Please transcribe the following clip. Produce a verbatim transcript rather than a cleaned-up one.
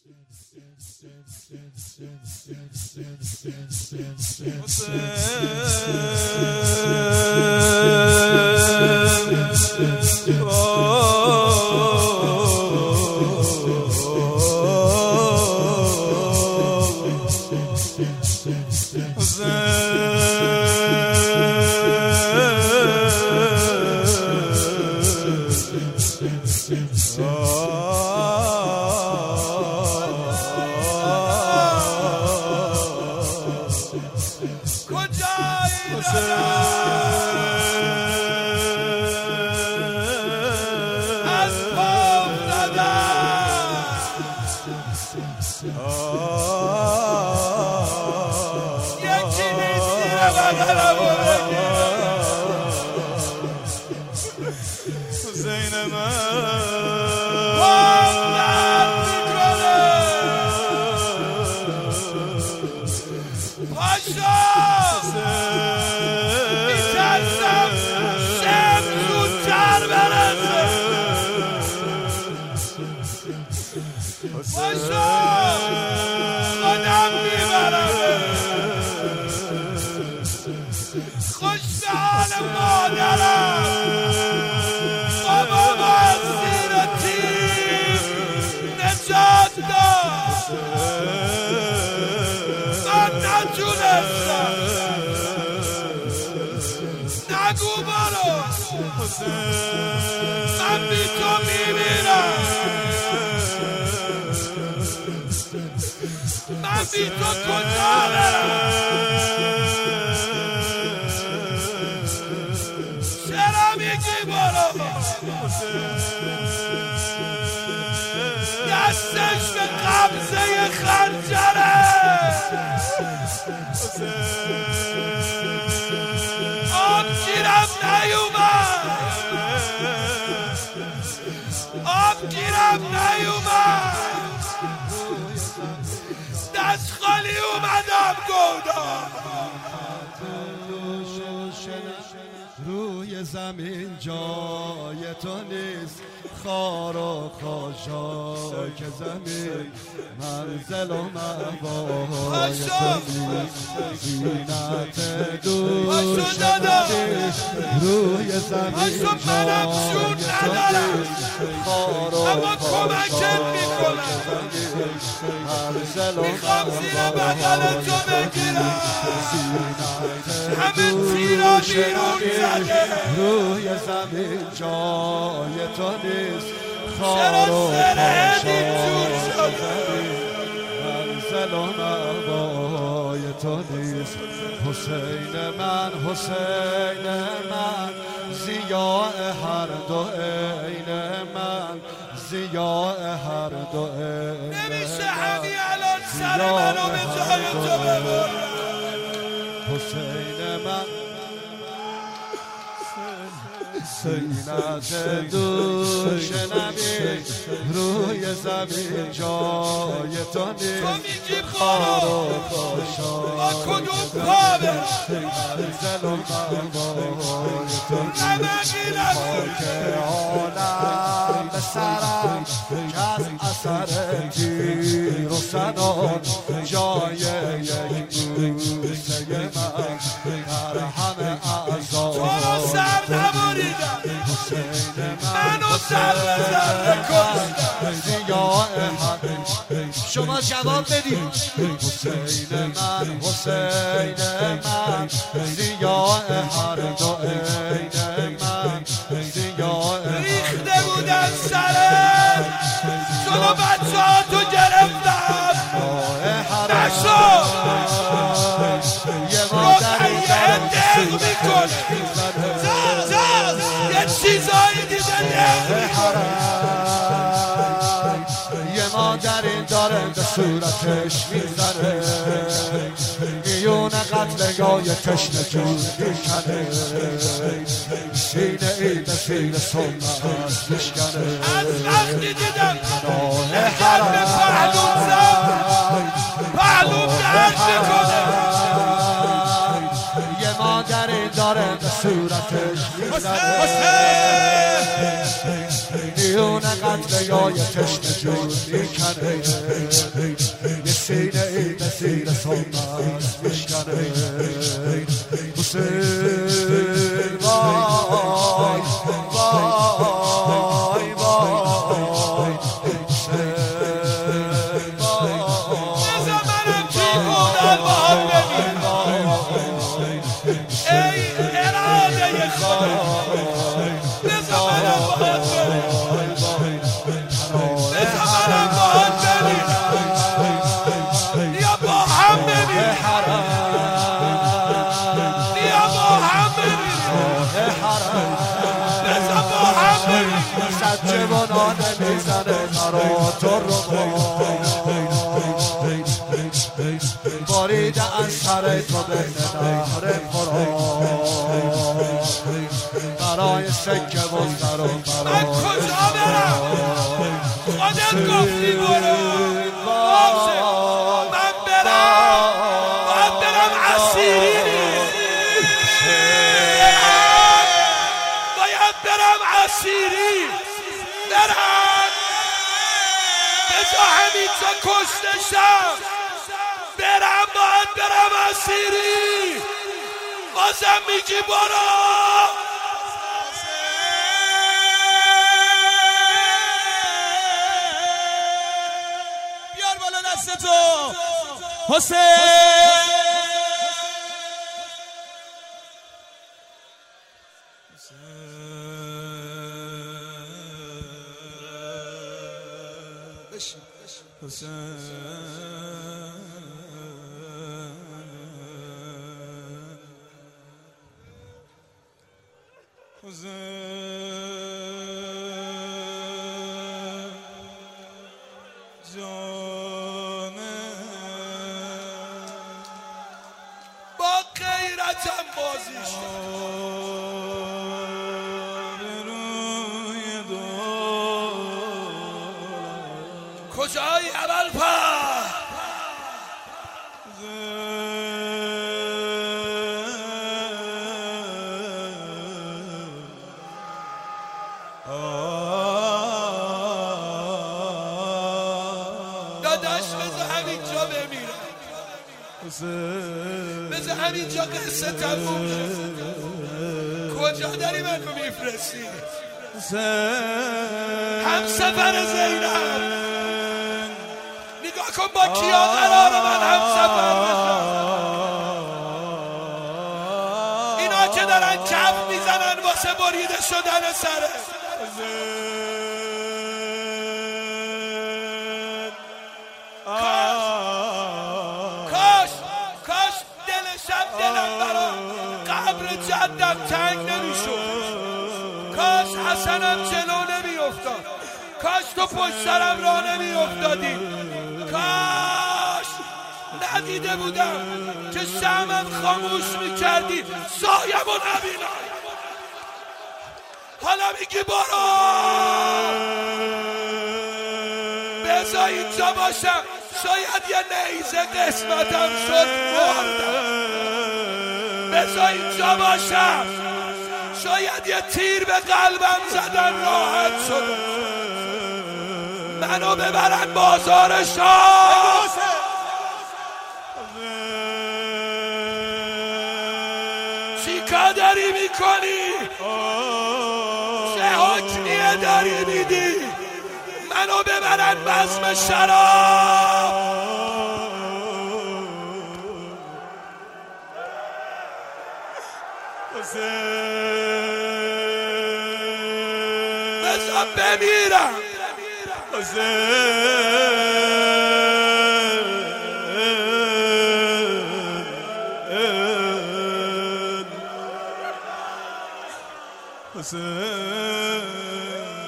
من بی تو میمیرم، من بی تو کجا برم؟ چرا میگی برو؟ دستش به قبضه خنجره، آب گیرم نیومد، آب گیرم نیومد، دست خالی اومدم گودم. روی زمین جای تو نیست، خار و خاشاک زمین منزل و مأوای تو نیست. زینت دوش نداری روی زمین جای تو نیست، خار و خاشاک زمین منزل و میخوام زیر بغل تو بگیرم، همه تیرا بیرون زده. روی زمین جای تو نیست، خار و خاشاک زمین منزل و مأوای تو نیست. حسین من، حسین من، ضیاء هر دو عین من، ضیاء هر دو عین. نمیشه همین الان سر منو به جای تو ببرم. حسین من، سینت دوش نمی روی زمین جای تو نیست. تو میگی خارو با کدوم پا منزل و مأوای تو نیست. نمگیرم که عالم به سرم که از اثر تیر و سنان جای یک بوسه من در همه اعضا. تو رو سر نبریدم، منو سر به سر کشتم. شما جواب بدید. حسین من، حسین من، ضیاء هر دو عین من، ضیاء. ریخته بودن سرم، جلو بچه ها تو گرفتم، نشد. روحیه دق میکنه، یه چیزایی دیده دق میکنه. یه مادری داره به صورتش میزنه، میون قتلگاه تشنه جون میکنه، سینه ای به سینه سنت میشکنه. از وقتی دیدم نگم به پهلوم زد، پهلوم درد میکنه. یه مادری داره به صورتش میزنه، میون قتلگاه تشنه جون میکنه یه سینه ای به زیر سنت میشکنه حسین وای وای وای حسین وای بزن منم توی گودال با هم ببین ای اراده خدا بزن منم با هم ببین بزن منم با هم ببین بیا با هم ببین بیا با هم ببین بزن با هم ببین صد جوانانه میزنه مرا تو رو باریده از سر تو بین نهر فرات برای سکه و سر و من کجا برم خودت گفتی برو من برم باید برم اسیری باید برم اسیری برم بجا همینجا کشتشم برم باید برم اسیری بازم میگی برو بیار بالا دست تو حسین حسین با غیرتم بازی شد کجایی اول پر داداش بذار همینجا بمیرم بذار همینجا قصه تموم شد کجا داری منو میفرستی هم سفر زینب نگاه کن با کیا قرار من هم سفر بشم اینا که دارن کف میزنن واسه بریده شدن سره کاش کاش دلشم دلم برا قبر جدم تنگ نمیشد کاش حسنم جلو نمیافتاد کاش تو پشت سرم راه نمیافتادی کاش ندیده بودم که شمعم خاموش میکردی سایمو نبینم حالا میگی برو بذار اینجا باشم شاید یه نیزه قسمتم شد مردم بذار اینجا باشم شاید یه تیر به قلبم زدن راحت شد منو ببرن بازار شاه چیکار داری میکنی چه حکمیه داری میدی منو ببرن بزم شراب بذار بمیرم حسین